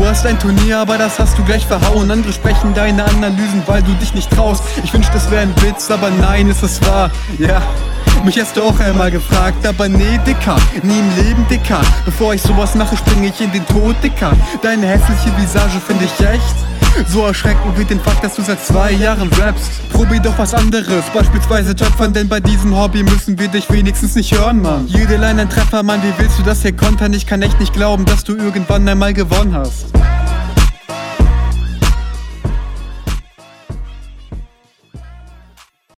Du hast ein Turnier, aber das hast du gleich verhauen. Andere sprechen deine Analysen, weil du dich nicht traust. Ich wünschte, es wäre ein Witz, aber nein, es ist wahr. Ja, mich hast du auch einmal gefragt, aber nee, Dicker, nie im Leben, Dicker. Bevor ich sowas mache, springe ich in den Tod, Dicker. Deine hässliche Visage finde ich echt so erschreckend wie den Fakt, dass du seit 2 Jahren rappst. Probier doch was anderes, beispielsweise Töpfern, denn bei diesem Hobby müssen wir dich wenigstens nicht hören, Mann. Jede Line ein Treffer, Mann, wie willst du das hier kontern? Ich kann echt nicht glauben, dass du irgendwann einmal gewonnen hast.